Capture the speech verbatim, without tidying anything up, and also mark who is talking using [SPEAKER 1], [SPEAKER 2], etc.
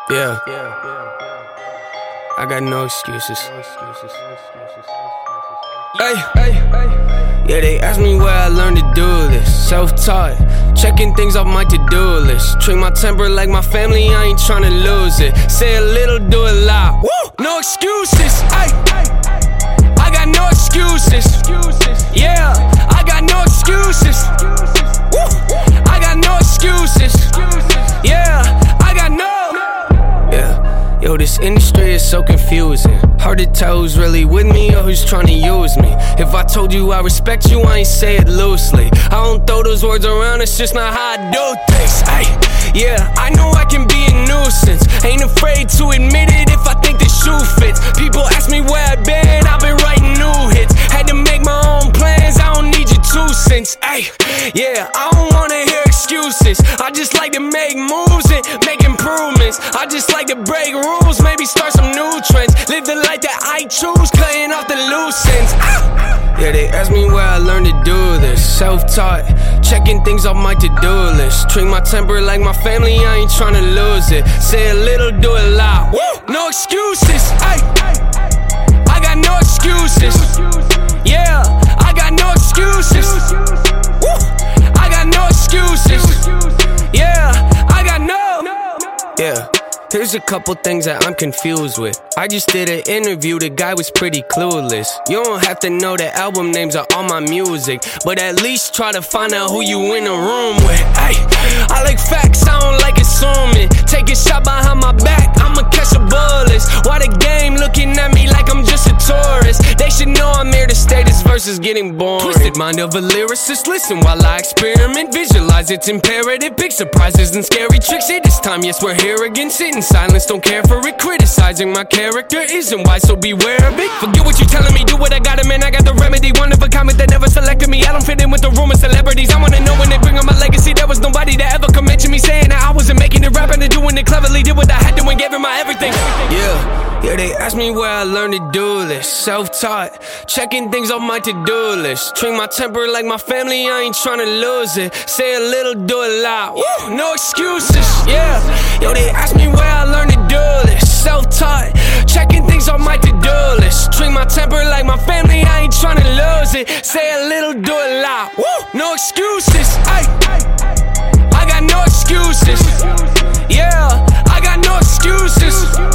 [SPEAKER 1] Yeah, I got no excuses. Hey, yeah, they ask me where I learned to do this. Self-taught, checking things off my to-do list. Treat my temper like my family, I ain't tryna lose it. Say a little, do a lot. Woo! No excuses. Ay, I got no excuses. Yeah, I got no excuses. Woo! I got no excuses. Yeah, I got no. Yeah, yo, this industry is so confusing. Hard to tell who's really with me or who's trying to use me. If I told you I respect you, I ain't say it loosely. I don't throw those words around, it's just not how I do things. Ay, yeah, I know I can be a nuisance. Ain't afraid to admit it if I think the shoe fits. People ask me where I've been, I've been writing new hits. Had to make my own plans, I don't need your two cents. Ay, yeah, I don't wanna hear excuses. I just like to make moves and make improvements. I just like to break rules, maybe start some new trends. Live the life that I choose, cutting off the loose ends. Yeah, they ask me where I learned to do this. Self-taught, checking things off my to-do list. Treat my temper like my family, I ain't tryna lose it. Say a little, do a lot. Woo! No excuses. Ay, I got no excuses. Yeah, I got no excuses. Woo! I got no excuses. Yeah, I got no. Yeah. Here's a couple things that I'm confused with. I just did an interview, the guy was pretty clueless. You don't have to know the album names of all my music, but at least try to find out who you in the room with. Ay, I like facts, I don't like assuming. Take a shot behind my back, I'ma catch a bullets. Why the game looking at me like I'm just a tourist? They should know I'm here to stay, this verse is getting boring. Twisted mind of a lyricist, listen while I experiment. Visualize it's imperative, big surprises and scary tricks. Hey, this time, yes, we're here again, sitting silence, don't care for it. Criticizing my character isn't wise, so beware of it. Forget what you telling me, do what I gotta, man, I got the remedy. One of a comment that never selected me. I don't fit in with the room of celebrities. I wanna know when they bring on my legacy. There was nobody that ever could mention me saying that I wasn't making it, rapping and doing it cleverly. Did what I had to and gave it my everything. Yeah, yeah, they ask me where I learned to do this. Self-taught, checking things off my to-do list. Treat my temper like my family, I ain't tryna lose it. Say a little, do a lot. Woo! No excuses. Yeah, yo, they ask me where I learned to do this. Self-taught, checking things off my to-do list. Treat my temper like my family, I ain't tryna lose it. Say a little, do a lot. Woo! No excuses. Ay, I got no excuses. Yeah, I got no excuses.